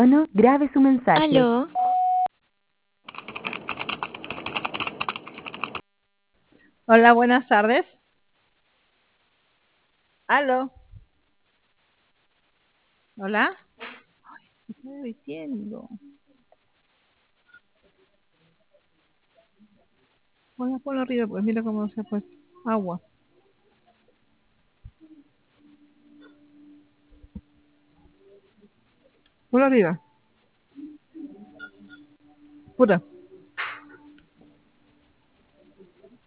tono, grabe su mensaje. Aló, Hola, buenas tardes. Aló. Hola. ¿Qué estoy diciendo? Ponlo arriba, pues mira cómo se ha puesto. Agua. Ponlo arriba. Puta.